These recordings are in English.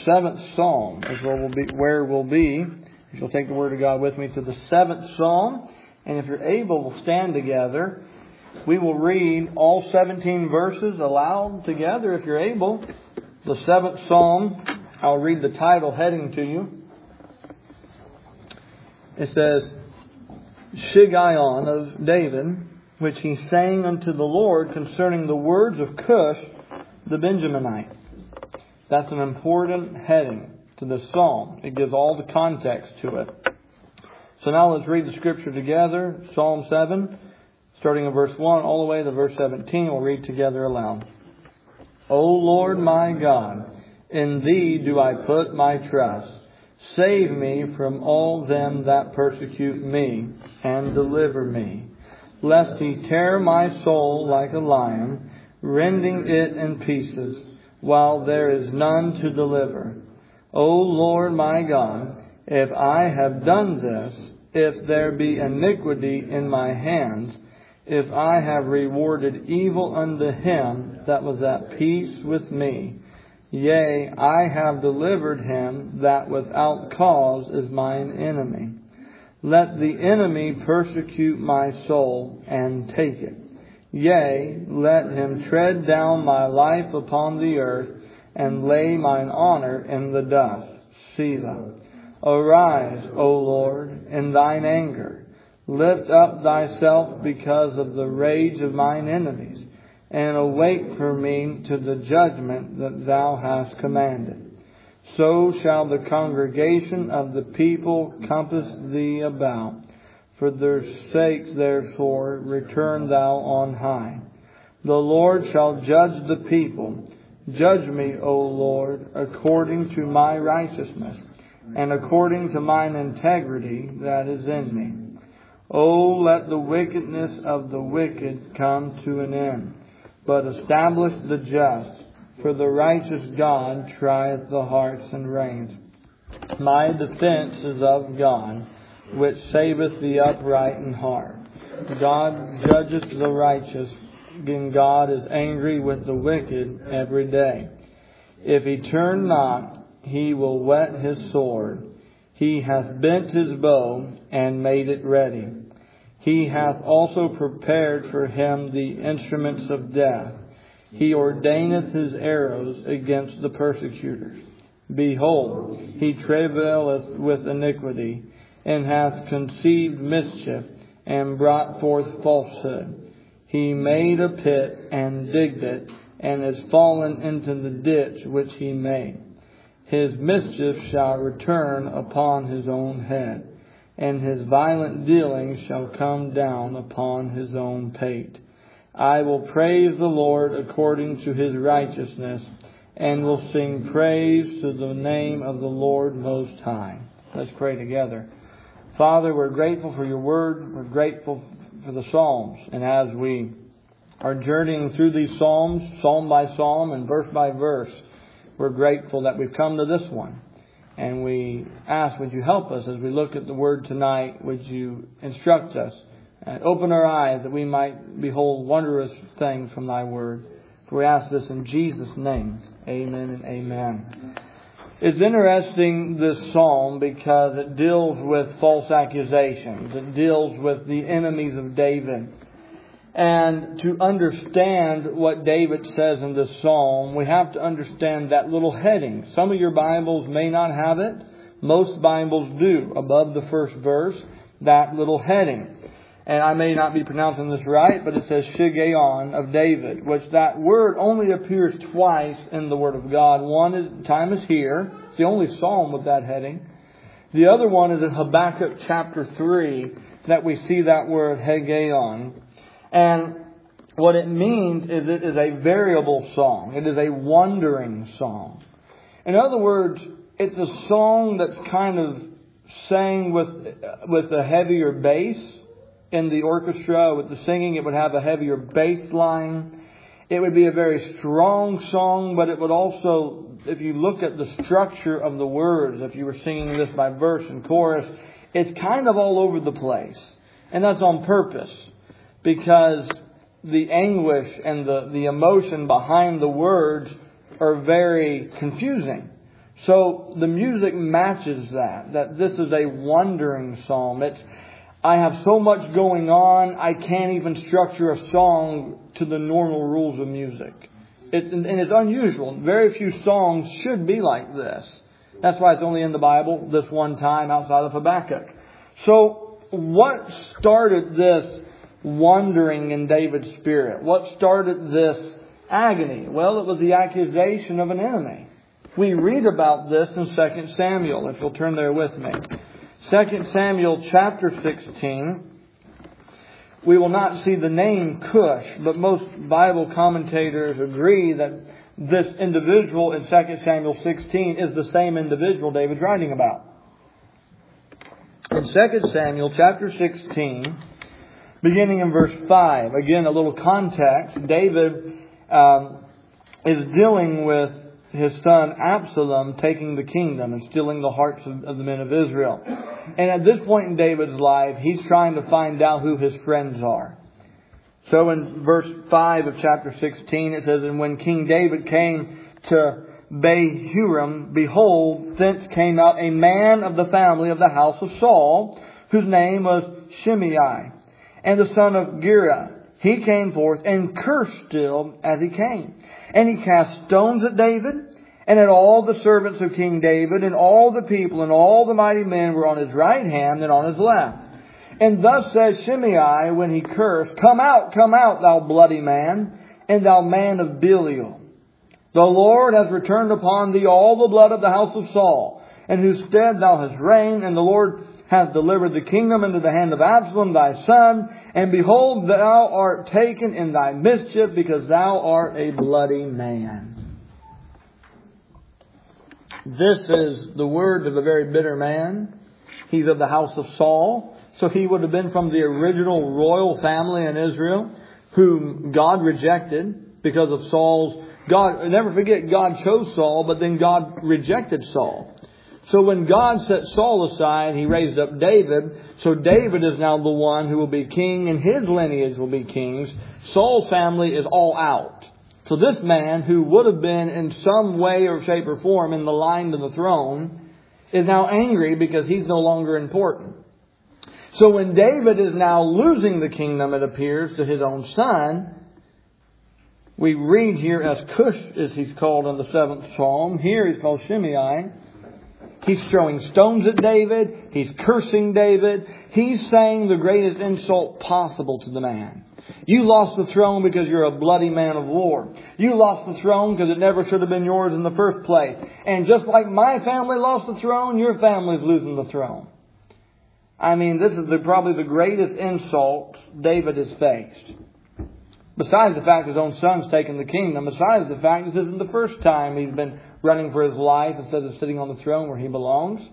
7th Psalm is where we'll be. If you'll take the Word of God with me to the 7th Psalm. And if you're able, we'll stand together. We will read all 17 verses aloud together if you're able. The 7th Psalm, I'll read the title heading to you. It says, Shiggaion of David, which he sang unto the Lord concerning the words of Cush the Benjaminite. That's an important heading to this psalm. It gives all the context to it. So now let's read the scripture together. Psalm 7, starting in verse 1 all the way to verse 17. We'll read together aloud. O Lord my God, in Thee do I put my trust. Save me from all them that persecute me, and deliver me, lest He tear my soul like a lion, rending it in pieces, while there is none to deliver. O Lord my God, if I have done this, if there be iniquity in my hands, if I have rewarded evil unto him that was at peace with me, yea, I have delivered him that without cause is mine enemy. Let the enemy persecute my soul, and take it. Yea, let him tread down my life upon the earth, and lay mine honor in the dust. Selah. Arise, O Lord, in thine anger. Lift up thyself because of the rage of mine enemies, and awake for me to the judgment that thou hast commanded. So shall the congregation of the people compass thee about. For their sakes, therefore, return thou on high. The Lord shall judge the people. Judge me, O Lord, according to my righteousness, and according to mine integrity that is in me. O let the wickedness of the wicked come to an end, but establish the just, for the righteous God trieth the hearts and reins. My defense is of God, which saveth the upright in heart. God judgeth the righteous, and God is angry with the wicked every day. If he turn not, he will whet his sword. He hath bent his bow, and made it ready. He hath also prepared for him the instruments of death. He ordaineth his arrows against the persecutors. Behold, he travaileth with iniquity, and hath conceived mischief, and brought forth falsehood. He made a pit, and digged it, and is fallen into the ditch which he made. His mischief shall return upon his own head, and his violent dealings shall come down upon his own pate. I will praise the Lord according to his righteousness, and will sing praise to the name of the Lord Most High. Let's pray together. Father, we're grateful for your word. We're grateful for the Psalms. And as we are journeying through these Psalms, psalm by psalm and verse by verse, we're grateful that we've come to this one. And we ask, would you help us as we look at the Word tonight? Would you instruct us and open our eyes that we might behold wondrous things from thy Word? For we ask this in Jesus' name. Amen and amen. It's interesting, this psalm, because it deals with false accusations. It deals with the enemies of David. And to understand what David says in this psalm, we have to understand that little heading. Some of your Bibles may not have it. Most Bibles do. Above the first verse, that little heading. And I may not be pronouncing this right, but it says Shiggaion of David, which that word only appears twice in the Word of God. One time is here. It's the only psalm with that heading. The other one is in Habakkuk chapter 3 that we see that word Shiggaion. And what it means is it is a variable song. It is a wandering song. In other words, it's a song that's kind of sang with a heavier bass. In the orchestra, with the singing, it would have a heavier bass line. It would be a very strong song, but it would also, if you look at the structure of the words, if you were singing this by verse and chorus, it's kind of all over the place. And that's on purpose, because the anguish and the emotion behind the words are very confusing. So the music matches that this is a wandering psalm. I have so much going on, I can't even structure a song to the normal rules of music. And it's unusual. Very few songs should be like this. That's why it's only in the Bible this one time outside of Habakkuk. So what started this wandering in David's spirit? What started this agony? Well, it was the accusation of an enemy. We read about this in 2 Samuel, if you'll turn there with me. 2 Samuel chapter 16. We will not see the name Cush, but most Bible commentators agree that this individual in 2 Samuel 16 is the same individual David's writing about. In 2 Samuel chapter 16, beginning in verse 5, again a little context, David is dealing with his son Absalom taking the kingdom and stealing the hearts of the men of Israel. And at this point in David's life, he's trying to find out who his friends are. So in verse 5 of chapter 16, it says, "And when King David came to Bahurim, behold, thence came out a man of the family of the house of Saul, whose name was Shimei, and the son of Gera. He came forth and cursed still as he came. And he cast stones at David and at all the servants of King David, and all the people and all the mighty men were on his right hand and on his left. And thus says Shimei when he cursed, Come out, thou bloody man, and thou man of Belial. The Lord has returned upon thee all the blood of the house of Saul, in whose stead thou hast reigned, and the Lord hath delivered the kingdom into the hand of Absalom thy son. And behold, thou art taken in thy mischief, because thou art a bloody man." This is the word of a very bitter man. He's of the house of Saul. So he would have been from the original royal family in Israel, whom God rejected because of Saul's... Never forget, God chose Saul, but then God rejected Saul. So when God set Saul aside, He raised up David. So David is now the one who will be king, and his lineage will be kings. Saul's family is all out. So this man, who would have been in some way or shape or form in the line to the throne, is now angry because he's no longer important. So when David is now losing the kingdom, it appears, to his own son, we read here as Cush, as he's called in the 7th Psalm. Here he's called Shimei. He's throwing stones at David. He's cursing David. He's saying the greatest insult possible to the man. You lost the throne because you're a bloody man of war. You lost the throne because it never should have been yours in the first place. And just like my family lost the throne, your family's losing the throne. I mean, this is probably the greatest insult David has faced. Besides the fact his own son's taken the kingdom, besides the fact this isn't the first time he's been running for his life instead of sitting on the throne where he belongs.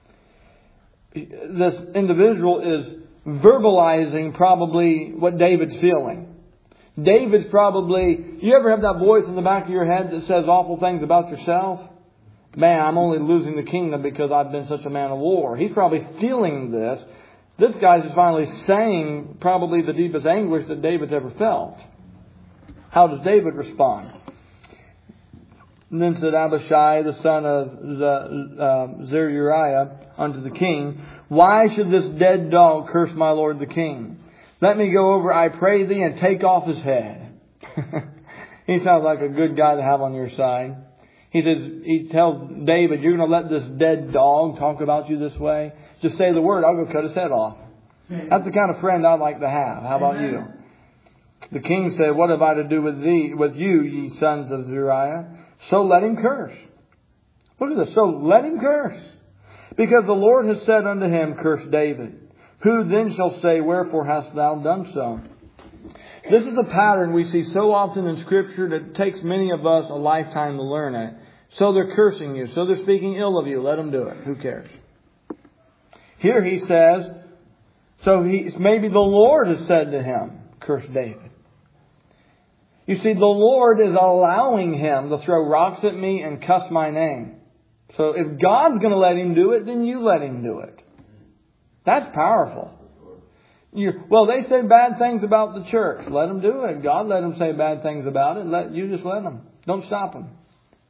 This individual is verbalizing probably what David's feeling. David's probably... You ever have that voice in the back of your head that says awful things about yourself? Man, I'm only losing the kingdom because I've been such a man of war. He's probably feeling this. This guy's just finally saying probably the deepest anguish that David's ever felt. How does David respond? And then said Abishai, the son of Zeruiah, unto the king, Why should this dead dog curse my lord the king? Let me go over, I pray thee, and take off his head. He sounds like a good guy to have on your side. He tells David, you're going to let this dead dog talk about you this way? Just say the word, I'll go cut his head off. That's the kind of friend I'd like to have. How about you? The king said, What have I to do with you, ye sons of Zeruiah? So let him curse. Look at this. So let him curse. Because the Lord has said unto him, Curse David. Who then shall say, Wherefore hast thou done so? This is a pattern we see so often in Scripture that it takes many of us a lifetime to learn it. So they're cursing you. So they're speaking ill of you. Let them do it. Who cares? Here he says, maybe the Lord has said to him, Curse David. You see, the Lord is allowing him to throw rocks at me and cuss my name. So if God's going to let him do it, then you let him do it. That's powerful. They say bad things about the church. Let them do it. God let them say bad things about it. You just let them. Don't stop them.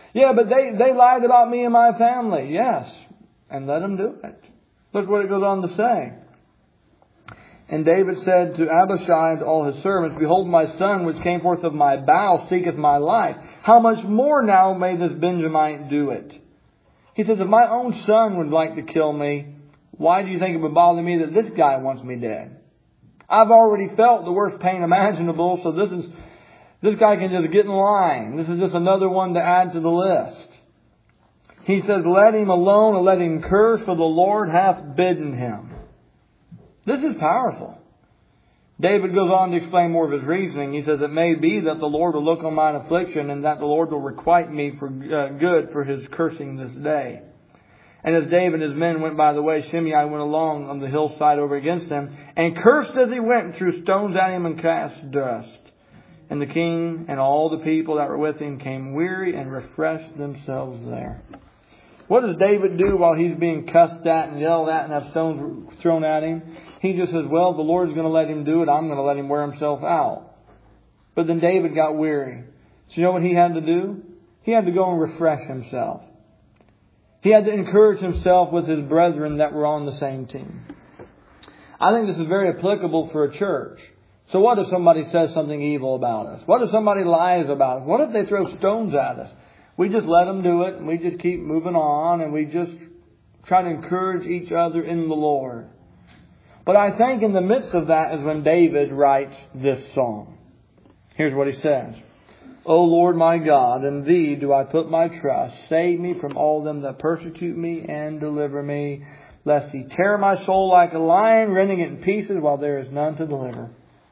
Yeah, but they lied about me and my family. Yes. And let them do it. Look what it goes on to say. And David said to Abishai and to all his servants, Behold, my son, which came forth of my bowels, seeketh my life. How much more now may this Benjamite do it? He says, if my own son would like to kill me, why do you think it would bother me that this guy wants me dead? I've already felt the worst pain imaginable, so this guy can just get in line. This is just another one to add to the list. He says, let him alone and let him curse, for the Lord hath bidden him. This is powerful. David goes on to explain more of his reasoning. He says, it may be that the Lord will look on mine affliction and that the Lord will requite me for good for his cursing this day. And as David and his men went by the way, Shimei went along on the hillside over against him and cursed as he went, threw stones at him and cast dust. And the king and all the people that were with him came weary and refreshed themselves there. What does David do while he's being cussed at and yelled at and have stones thrown at him? He just says, well, the Lord's going to let him do it. I'm going to let him wear himself out. But then David got weary. So you know what he had to do? He had to go and refresh himself. He had to encourage himself with his brethren that were on the same team. I think this is very applicable for a church. So what if somebody says something evil about us? What if somebody lies about us? What if they throw stones at us? We just let them do it and we just keep moving on and we just try to encourage each other in the Lord. But I think in the midst of that is when David writes this song. Here's what he says. O Lord my God, in Thee do I put my trust. Save me from all them that persecute me and deliver me, lest He tear my soul like a lion, rending it in pieces while there is none to deliver.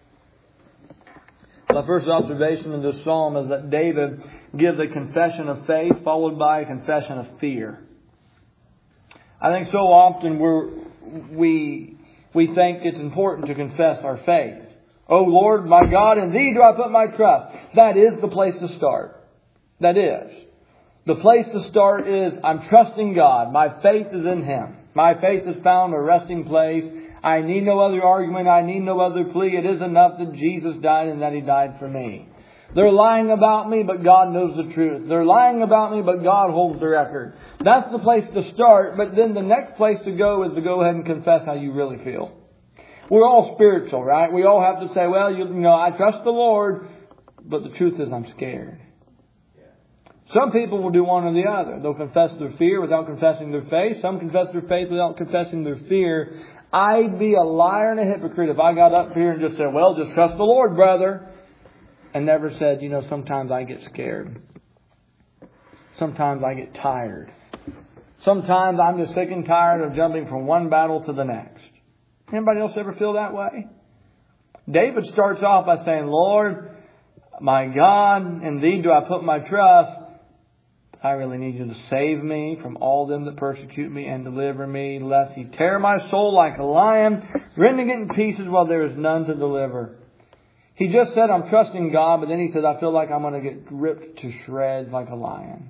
My first observation in this psalm is that David gives a confession of faith followed by a confession of fear. I think so often we think it's important to confess our faith. O Lord, my God, in Thee do I put my trust. That is the place to start. That is. The place to start is, I'm trusting God. My faith is in Him. My faith has found a resting place. I need no other argument. I need no other plea. It is enough that Jesus died and that He died for me. They're lying about me, but God knows the truth. They're lying about me, but God holds the record. That's the place to start. But then the next place to go is to go ahead and confess how you really feel. We're all spiritual, right? We all have to say, well, you know, I trust the Lord, but the truth is I'm scared. Some people will do one or the other. They'll confess their fear without confessing their faith. Some confess their faith without confessing their fear. I'd be a liar and a hypocrite if I got up here and just said, well, just trust the Lord, brother. And never said, you know, sometimes I get scared. Sometimes I get tired. Sometimes I'm just sick and tired of jumping from one battle to the next. Anybody else ever feel that way? David starts off by saying, Lord, my God, in Thee do I put my trust. I really need You to save me from all them that persecute me and deliver me, lest He tear my soul like a lion, rending it in pieces while there is none to deliver. He just said, I'm trusting God, but then he said, I feel like I'm going to get ripped to shreds like a lion.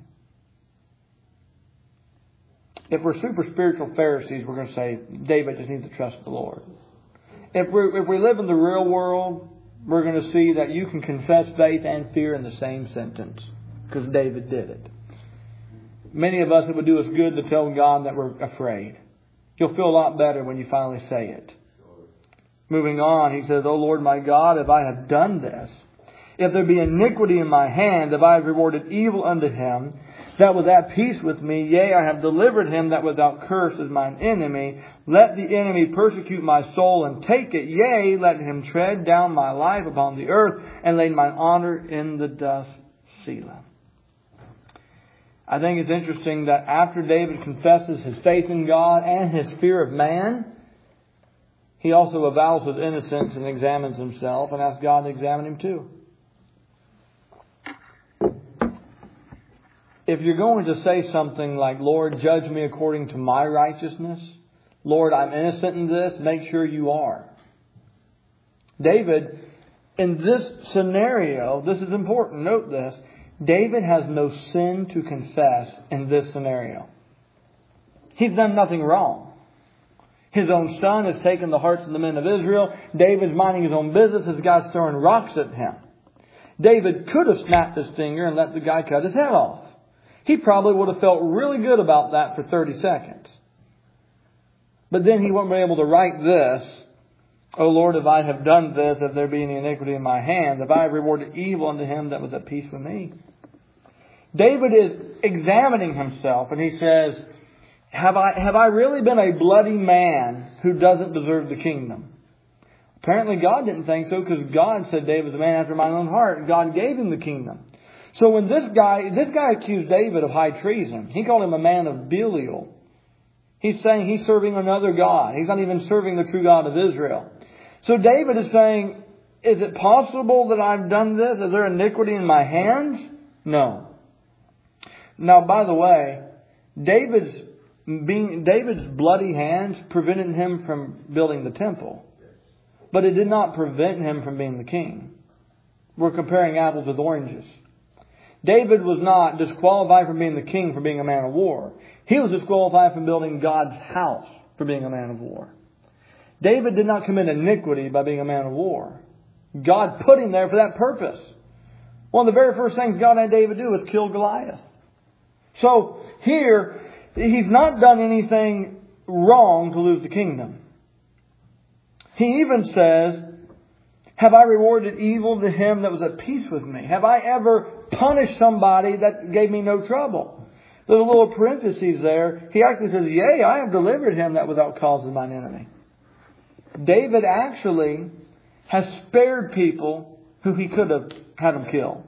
If we're super spiritual Pharisees, we're going to say, David just needs to trust the Lord. If we live in the real world, we're going to see that you can confess faith and fear in the same sentence, because David did it. Many of us, it would do us good to tell God that we're afraid. You'll feel a lot better when you finally say it. Moving on, he says, O Lord my God, if I have done this, if there be iniquity in my hand, if I have rewarded evil unto him that was at peace with me, yea, I have delivered him that without curse is mine enemy, let the enemy persecute my soul and take it, yea, let him tread down my life upon the earth and lay mine honor in the dust. Selah. I think it's interesting that after David confesses his faith in God and his fear of man, he also avows his innocence and examines himself and asks God to examine him too. If you're going to say something like, Lord, judge me according to my righteousness, Lord, I'm innocent in this, make sure you are. David, in this scenario, this is important, note this, David has no sin to confess in this scenario. He's done nothing wrong. His own son has taken the hearts of the men of Israel. David's minding his own business. This guy's throwing rocks at him. David could have snapped his finger and let the guy cut his head off. he probably would have felt really good about that for 30 seconds. But then he wouldn't be able to write this, O Lord, if I have done this, if there be any iniquity in my hand, if I have rewarded evil unto him that was at peace with me. David is examining himself, and he says, have I really been a bloody man who doesn't deserve the kingdom? Apparently God didn't think so, because God said David's a man after my own heart, and God gave him the kingdom. So when this guy accused David of high treason, he called him a man of Belial. He's saying he's serving another God. He's not even serving the true God of Israel. So David is saying, is it possible that I've done this? Is there iniquity in my hands? No. Now, by the way, David's bloody hands prevented him from building the temple. But it did not prevent him from being the king. We're comparing apples with oranges. David was not disqualified from being the king for being a man of war. He was disqualified from building God's house for being a man of war. David did not commit iniquity by being a man of war. God put him there for that purpose. One of the very first things God had David do was kill Goliath. So here, he's not done anything wrong to lose the kingdom. He even says, have I rewarded evil to him that was at peace with me? Have I ever punished somebody that gave me no trouble? There's a little parenthesis there. He actually says, yea, I have delivered him that without cause is mine enemy. David actually has spared people who he could have had them killed.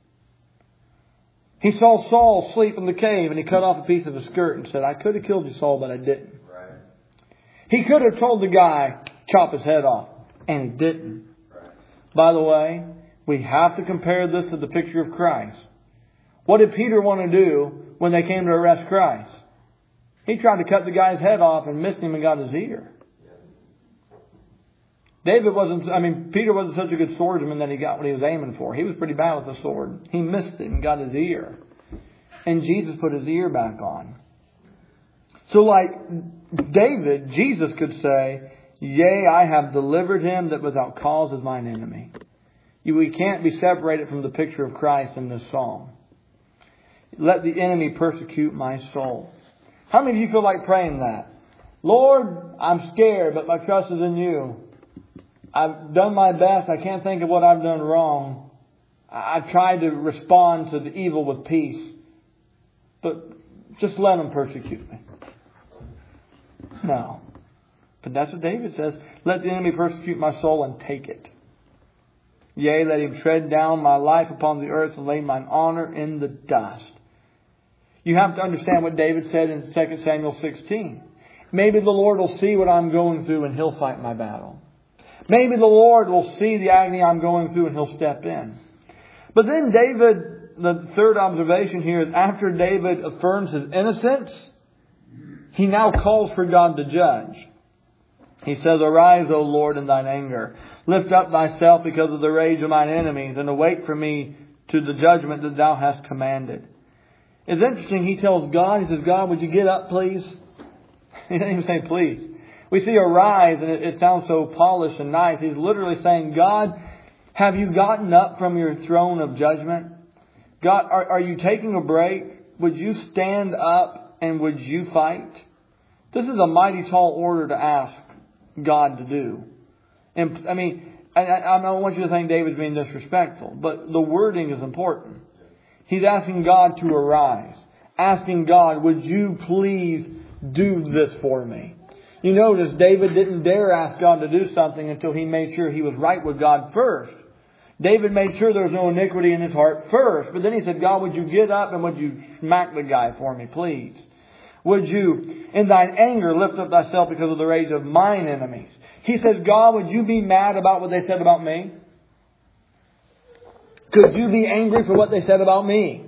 He saw Saul sleep in the cave and he cut off a piece of his skirt and said, I could have killed you, Saul, but I didn't. Right. He could have told the guy, chop his head off, and he didn't. Right. By the way, we have to compare this to the picture of Christ. What did Peter want to do when they came to arrest Christ? He tried to cut the guy's head off and missed him and got his ear. Peter wasn't such a good swordsman that he got what he was aiming for. He was pretty bad with the sword. He missed it and got his ear. And Jesus put his ear back on. So like David, Jesus could say, yea, I have delivered him that without cause is mine enemy. We can't be separated from the picture of Christ in this psalm. Let the enemy persecute my soul. How many of you feel like praying that? Lord, I'm scared, but my trust is in you. I've done my best. I can't think of what I've done wrong. I've tried to respond to the evil with peace. But just let them persecute me. No. But that's what David says. Let the enemy persecute my soul and take it. Yea, let him tread down my life upon the earth and lay mine honor in the dust. You have to understand what David said in 2 Samuel 16. Maybe the Lord will see what I'm going through and He'll fight my battle. Maybe the Lord will see the agony I'm going through and He'll step in. But then David, the third observation here is after David affirms his innocence, he now calls for God to judge. He says, arise, O Lord, in thine anger. Lift up thyself because of the rage of mine enemies, and awake for me to the judgment that thou hast commanded. It's interesting, he tells God, he says, God, would you get up, please? He doesn't even say please. We see arise, and it sounds so polished and nice. He's literally saying, God, have you gotten up from your throne of judgment? God, are you taking a break? Would you stand up and would you fight? This is a mighty tall order to ask God to do. And I don't want you to think David's being disrespectful, but the wording is important. He's asking God to arise. Asking God, would you please do this for me? You notice David didn't dare ask God to do something until he made sure he was right with God first. David made sure there was no iniquity in his heart first. But then he said, God, would you get up and would you smack the guy for me, please? Would you, in thine anger, lift up thyself because of the rage of mine enemies? He says, God, would you be mad about what they said about me? Could you be angry for what they said about me?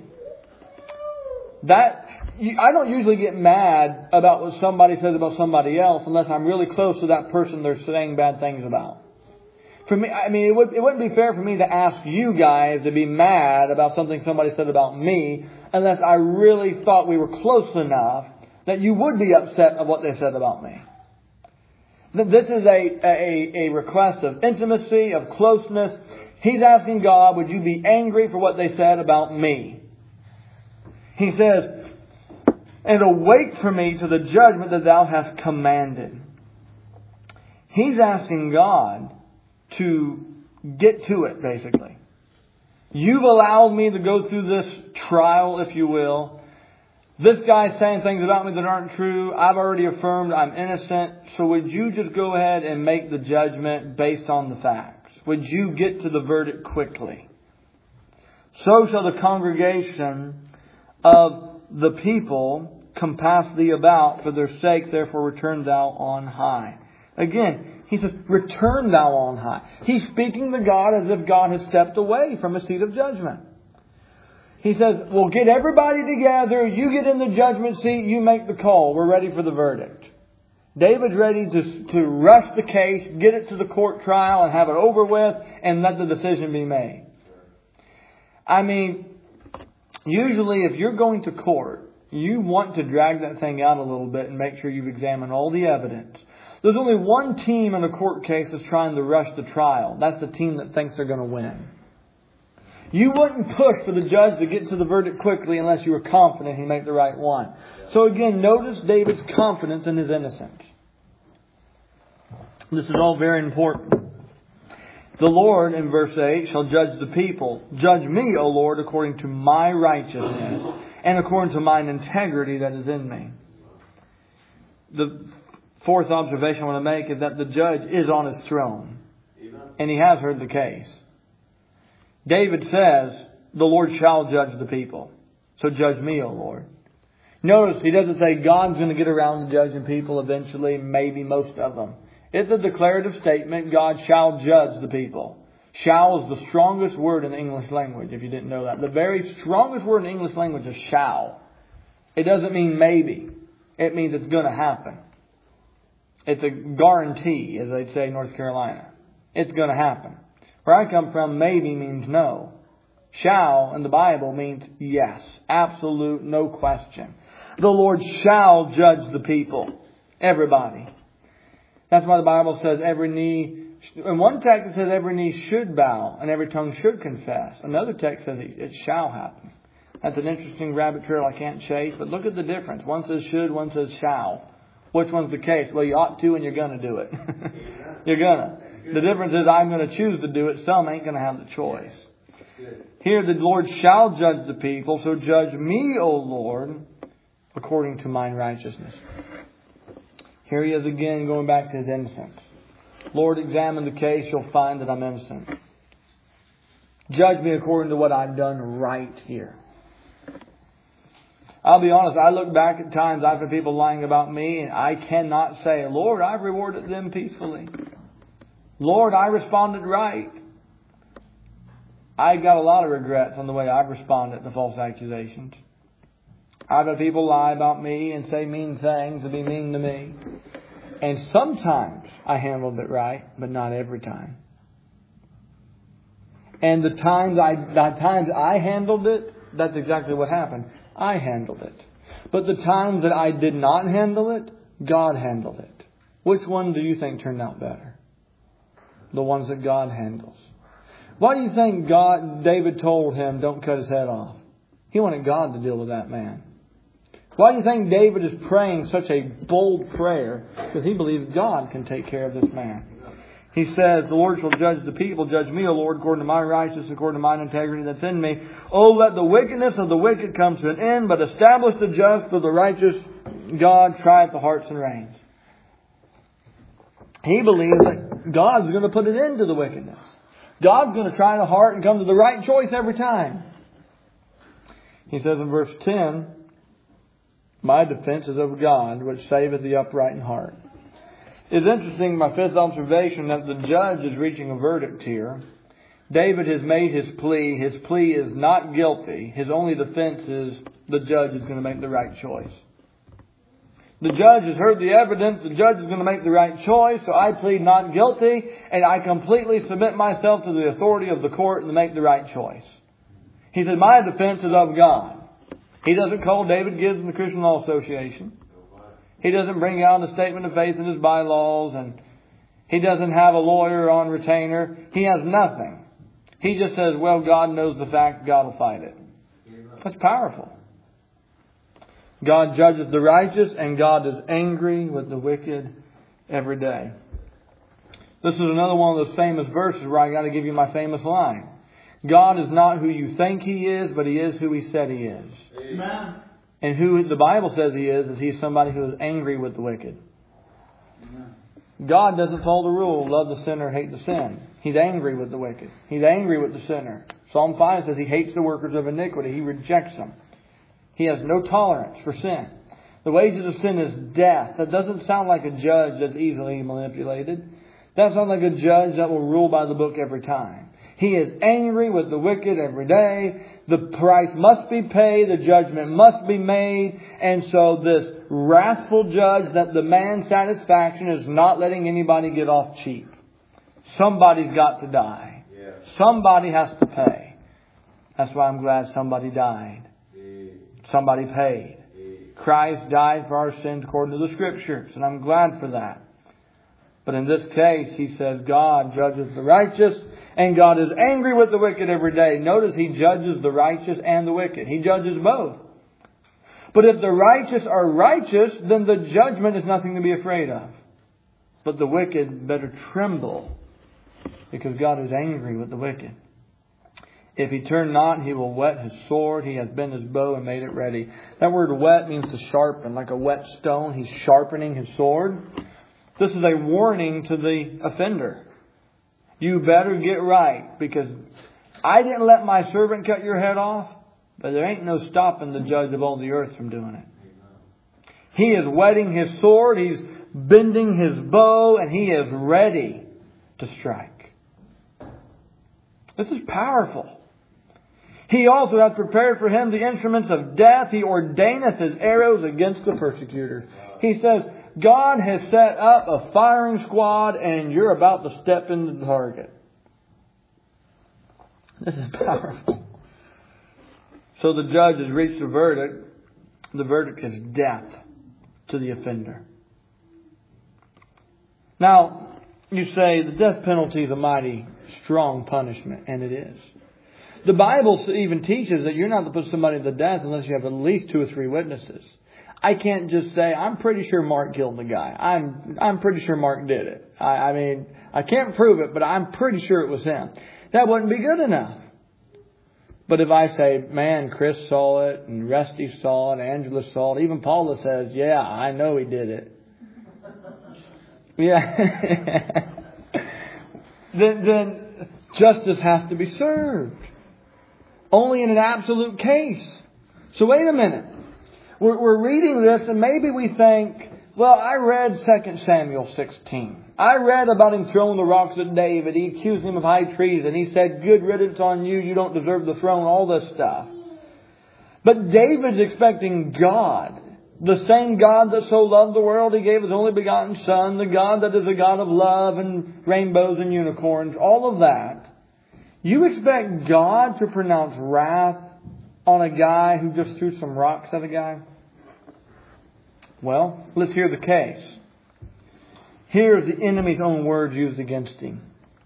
I don't usually get mad about what somebody says about somebody else unless I'm really close to that person they're saying bad things about. For me, it wouldn't be fair for me to ask you guys to be mad about something somebody said about me unless I really thought we were close enough that you would be upset at what they said about me. This is a request of intimacy, of closeness. He's asking God, would you be angry for what they said about me? He says, and awake for me to the judgment that thou hast commanded. He's asking God to get to it, basically. You've allowed me to go through this trial, if you will. This guy's saying things about me that aren't true. I've already affirmed I'm innocent. So would you just go ahead and make the judgment based on the facts? Would you get to the verdict quickly? So shall the congregation of the people compass thee about for their sake. Therefore return thou on high. Again, he says, return thou on high. He's speaking to God as if God has stepped away from a seat of judgment. He says, well, get everybody together. You get in the judgment seat. You make the call. We're ready for the verdict. David's ready to rush the case, get it to the court trial and have it over with and let the decision be made. I mean, usually if you're going to court, you want to drag that thing out a little bit and make sure you've examined all the evidence. There's only one team in a court case that's trying to rush the trial. That's the team that thinks they're going to win. You wouldn't push for the judge to get to the verdict quickly unless you were confident he'd make the right one. So again, notice David's confidence in his innocence. This is all very important. The Lord, in verse 8, shall judge the people. Judge me, O Lord, according to my righteousness and according to mine integrity that is in me. The fourth observation I want to make is that the judge is on his throne. And he has heard the case. David says, the Lord shall judge the people. So judge me, O Lord. Notice he doesn't say God's going to get around to judging people eventually, maybe most of them. It's a declarative statement. God shall judge the people. Shall is the strongest word in the English language, if you didn't know that. The very strongest word in the English language is shall. It doesn't mean maybe. It means it's going to happen. It's a guarantee, as they'd say in North Carolina. It's going to happen. Where I come from, maybe means no. Shall in the Bible means yes. Absolute, no question. The Lord shall judge the people. Everybody. That's why the Bible says every knee... In one text it says every knee should bow and every tongue should confess. Another text says it shall happen. That's an interesting rabbit trail I can't chase. But look at the difference. One says should, one says shall. Which one's the case? Well, you ought to and you're going to do it. You're going to. The difference is I'm going to choose to do it. Some ain't going to have the choice. Here the Lord shall judge the people. So judge me, O Lord, according to mine righteousness. Here he is again going back to his innocence. Lord, examine the case. You'll find that I'm innocent. Judge me according to what I've done right here. I'll be honest, I look back at times I've had people lying about me and I cannot say, Lord, I've rewarded them peacefully. Lord, I responded right. I got a lot of regrets on the way I've responded to false accusations. I've had people lie about me and say mean things and be mean to me. And sometimes I handled it right, but not every time. And the times I handled it, that's exactly what happened. I handled it. But the times that I did not handle it, God handled it. Which one do you think turned out better? The ones that God handles. Why do you think David told him, don't cut his head off? He wanted God to deal with that man. Why do you think David is praying such a bold prayer? Because he believes God can take care of this man. He says, the Lord shall judge the people. Judge me, O Lord, according to my righteousness, according to mine integrity that's in me. Oh, let the wickedness of the wicked come to an end, but establish the just, for the righteous God trieth the hearts and reins. He believes that God's going to put an end to the wickedness. God's going to try the heart and come to the right choice every time. He says in verse 10, my defense is of God, which saveth the upright in heart. It's interesting, my fifth observation, that the judge is reaching a verdict here. David has made his plea. His plea is not guilty. His only defense is the judge is going to make the right choice. The judge has heard the evidence. The judge is going to make the right choice. So I plead not guilty, and I completely submit myself to the authority of the court and to make the right choice. He said, my defense is of God. He doesn't call David Gibbs in the Christian Law Association. He doesn't bring out a statement of faith in his bylaws, and he doesn't have a lawyer on retainer. He has nothing. He just says, well, God knows the fact, God will fight it. That's powerful. God judges the righteous, and God is angry with the wicked every day. This is another one of those famous verses where I got to give you my famous line. God is not who you think He is, but He is who He said He is. Amen. And who the Bible says He is He's somebody who is angry with the wicked. Amen. God doesn't follow the rule, love the sinner, hate the sin. He's angry with the wicked. He's angry with the sinner. Psalm 5 says He hates the workers of iniquity. He rejects them. He has no tolerance for sin. The wages of sin is death. That doesn't sound like a judge that's easily manipulated. That sounds like a judge that will rule by the book every time. He is angry with the wicked every day. The price must be paid. The judgment must be made. And so this wrathful judge that demands satisfaction is not letting anybody get off cheap. Somebody's got to die. Yes. Somebody has to pay. That's why I'm glad somebody died. Somebody paid. Christ died for our sins according to the Scriptures. And I'm glad for that. But in this case, He says God judges the righteous, and God is angry with the wicked every day. Notice He judges the righteous and the wicked. He judges both. But if the righteous are righteous, then the judgment is nothing to be afraid of. But the wicked better tremble, because God is angry with the wicked. If He turn not, He will whet His sword. He has bent His bow and made it ready. That word whet means to sharpen, like a whet stone. He's sharpening His sword. This is a warning to the offender. You better get right, because I didn't let my servant cut your head off, but there ain't no stopping the judge of all the earth from doing it. He is whetting His sword. He's bending His bow, and He is ready to strike. This is powerful. He also hath prepared for him the instruments of death. He ordaineth his arrows against the persecutors. He says, God has set up a firing squad, and you're about to step into the target. This is powerful. So the judge has reached a verdict. The verdict is death to the offender. Now, you say the death penalty is a mighty strong punishment, and it is. The Bible even teaches that you're not to put somebody to death unless you have at least 2 or 3 witnesses. I can't just say, I'm pretty sure Mark killed the guy. I'm pretty sure Mark did it. I mean, I can't prove it, but I'm pretty sure it was him. That wouldn't be good enough. But if I say, man, Chris saw it, and Rusty saw it, Angela saw it, even Paula says, yeah, I know he did it. Yeah. then justice has to be served. Only in an absolute case. So wait a minute. We're reading this, and maybe we think, well, I read 2 Samuel 16. I read about him throwing the rocks at David. He accused him of high treason. He said, good riddance on you. You don't deserve the throne. All this stuff. But David's expecting God. The same God that so loved the world, He gave His only begotten Son. The God that is a God of love and rainbows and unicorns. All of that. You expect God to pronounce wrath on a guy who just threw some rocks at a guy? Well, let's hear the case. Here's the enemy's own words used against him.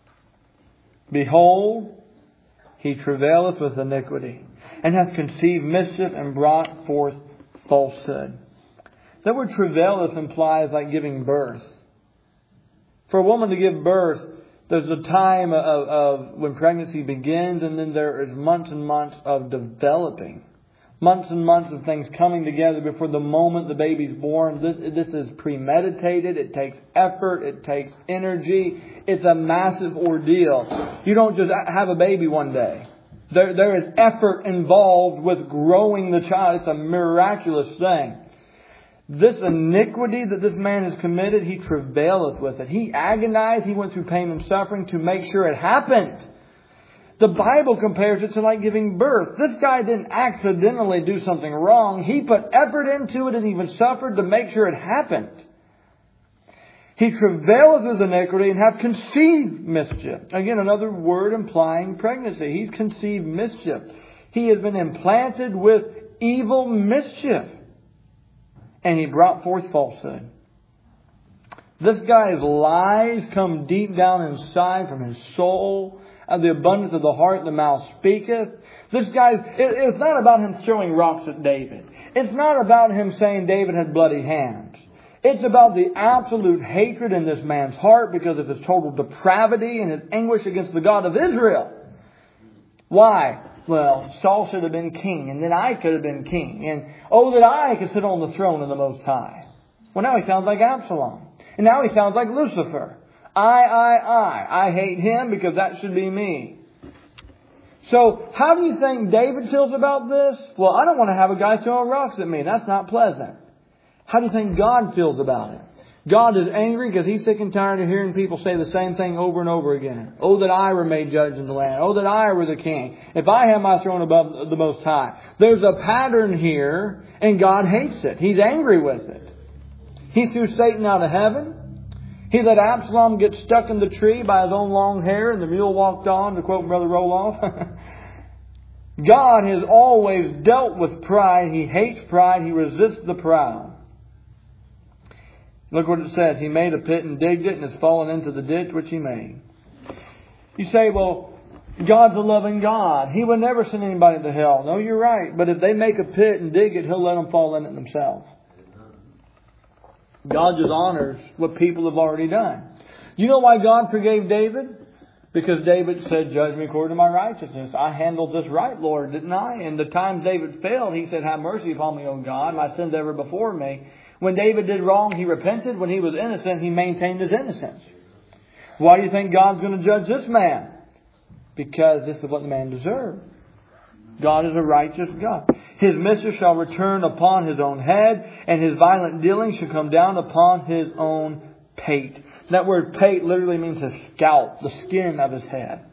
Behold, he travaileth with iniquity, and hath conceived mischief, and brought forth falsehood. That word travaileth implies like giving birth. For a woman to give birth, there's a time of when pregnancy begins, and then there is months and months of developing. Months and months of things coming together before the moment the baby's born. This is premeditated. It takes effort. It takes energy. It's a massive ordeal. You don't just have a baby one day. There is effort involved with growing the child. It's a miraculous thing. This iniquity that this man has committed, he travaileth with it. He agonized. He went through pain and suffering to make sure it happened. The Bible compares it to like giving birth. This guy didn't accidentally do something wrong. He put effort into it and even suffered to make sure it happened. He travaileth with iniquity and hath conceived mischief. Again, another word implying pregnancy. He's conceived mischief. He has been implanted with evil mischief. And he brought forth falsehood. This guy's lies come deep down inside from his soul. Of the abundance of the heart, the mouth speaketh. This guy, it's not about him throwing rocks at David. It's not about him saying David had bloody hands. It's about the absolute hatred in this man's heart because of his total depravity and his anguish against the God of Israel. Why? Well, Saul should have been king, and then I could have been king. And oh, that I could sit on the throne of the Most High. Well, now he sounds like Absalom. And now he sounds like Lucifer. I hate him because that should be me. So, how do you think David feels about this? Well, I don't want to have a guy throwing rocks at me. That's not pleasant. How do you think God feels about it? God is angry because He's sick and tired of hearing people say the same thing over and over again. Oh, that I were made judge in the land. Oh, that I were the king. If I have my throne above the Most High. There's a pattern here, and God hates it. He's angry with it. He threw Satan out of heaven. He let Absalom get stuck in the tree by his own long hair, and the mule walked on, to quote Brother Roloff. God has always dealt with pride. He hates pride. He resists the proud. Look what it says. He made a pit and digged it and has fallen into the ditch which He made. You say, well, God's a loving God. He would never send anybody to hell. No, you're right. But if they make a pit and dig it, He'll let them fall in it themselves. God just honors what people have already done. You know why God forgave David? Because David said, judge me according to my righteousness. I handled this right, Lord, didn't I? And the times David failed, he said, have mercy upon me, O God. My sins ever before me. When David did wrong, he repented. When he was innocent, he maintained his innocence. Why do you think God's going to judge this man? Because this is what the man deserved. God is a righteous God. His mischief shall return upon his own head, and his violent dealing shall come down upon his own pate. That word pate literally means his scalp, the skin of his head.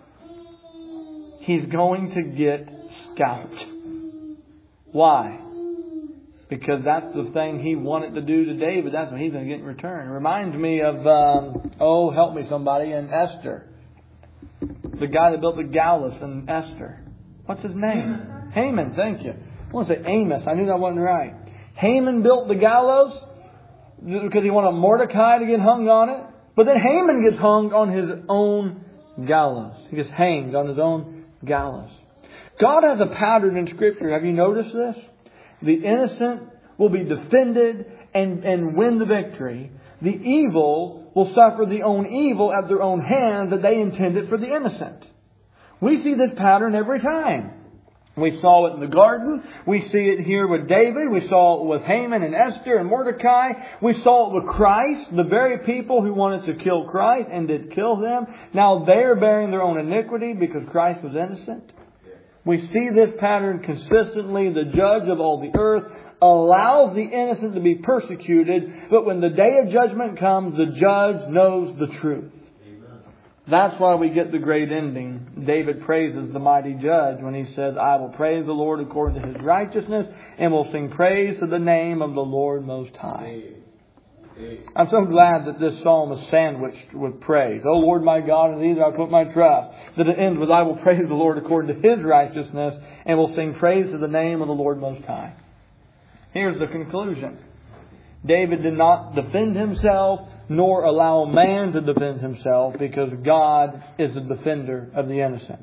He's going to get scalped. Why? Because that's the thing he wanted to do to David. That's what he's going to get in return. It reminds me of, help me somebody, in Esther. The guy that built the gallows in Esther. What's his name? Haman, thank you. I want to say Amos. I knew that wasn't right. Haman built the gallows because he wanted Mordecai to get hung on it. But then Haman gets hung on his own gallows. He gets hanged on his own gallows. God has a pattern in Scripture. Have you noticed this? The innocent will be defended and win the victory. The evil will suffer the own evil at their own hands that they intended for the innocent. We see this pattern every time. We saw it in the garden. We see it here with David. We saw it with Haman and Esther and Mordecai. We saw it with Christ. The very people who wanted to kill Christ and did kill them. Now they're bearing their own iniquity because Christ was innocent. We see this pattern consistently. The judge of all the earth allows the innocent to be persecuted. But when the day of judgment comes, the judge knows the truth. That's why we get the great ending. David praises the mighty judge when he says, I will praise the Lord according to His righteousness and will sing praise to the name of the Lord Most High. I'm so glad that this psalm is sandwiched with praise. O Lord my God, in Thee do I put my trust. That it ends with, I will praise the Lord according to His righteousness and will sing praise to the name of the Lord Most High. Here's the conclusion. David did not defend himself, nor allow man to defend himself, because God is the defender of the innocent.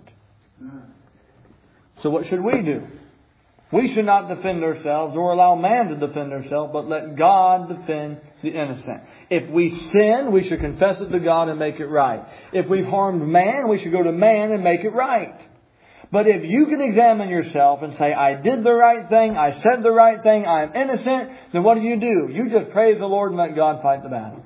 So what should we do? We should not defend ourselves, nor allow man to defend ourselves, but let God defend the innocent. If we sin, we should confess it to God and make it right. If we've harmed man, we should go to man and make it right. But if you can examine yourself and say, I did the right thing, I said the right thing, I am innocent, then what do? You just praise the Lord and let God fight the battle.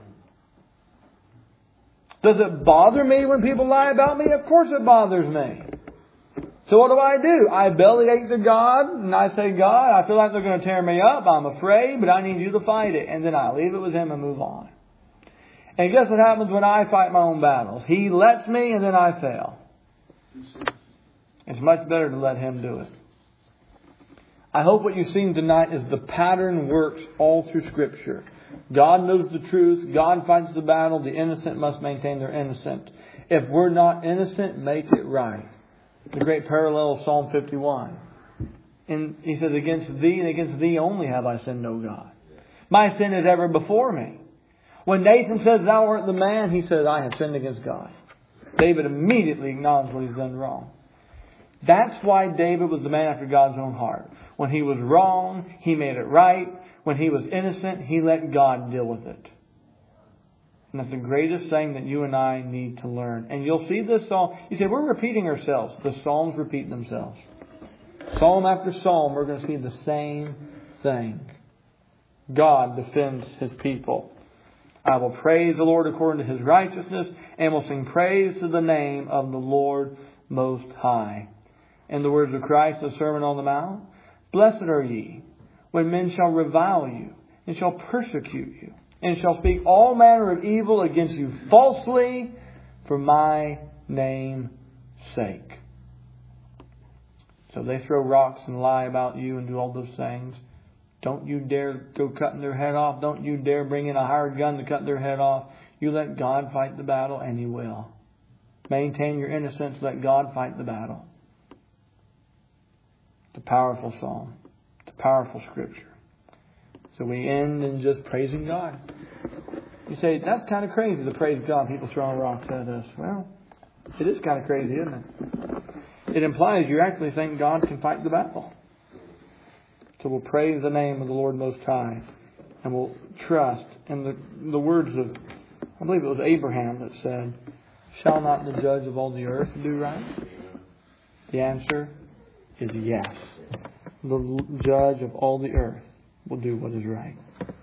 Does it bother me when people lie about me? Of course it bothers me. So what do? I bellyache to God and I say, God, I feel like they're going to tear me up. I'm afraid, but I need You to fight it. And then I leave it with Him and move on. And guess what happens when I fight my own battles? He lets me and then I fail. It's much better to let Him do it. I hope what you've seen tonight is the pattern works all through Scripture. God knows the truth. God fights the battle. The innocent must maintain their innocence. If we're not innocent, make it right. The great parallel of Psalm 51. And he says, against Thee and against Thee only have I sinned, O God. My sin is ever before me. When Nathan says, Thou art the man, he says, I have sinned against God. David immediately acknowledged what he's done wrong. That's why David was the man after God's own heart. When he was wrong, he made it right. When he was innocent, he let God deal with it. And that's the greatest thing that you and I need to learn. And you'll see this psalm. You say, we're repeating ourselves. The Psalms repeat themselves. Psalm after psalm, we're going to see the same thing. God defends His people. I will praise the Lord according to His righteousness, and will sing praise to the name of the Lord Most High. In the words of Christ, the Sermon on the Mount, blessed are ye, when men shall revile you, and shall persecute you, and shall speak all manner of evil against you falsely for my name's sake. So they throw rocks and lie about you and do all those things. Don't you dare go cutting their head off. Don't you dare bring in a hired gun to cut their head off. You let God fight the battle, and He will. Maintain your innocence. Let God fight the battle. It's a powerful psalm. It's a powerful scripture. So we end in just praising God. You say, that's kind of crazy to praise God. People throwing rocks at us. Well, it is kind of crazy, isn't it? It implies you actually think God can fight the battle. So we'll praise the name of the Lord Most High. And we'll trust in the words of, I believe it was Abraham that said, shall not the judge of all the earth do right? The answer is yes. The judge of all the earth will do what is right.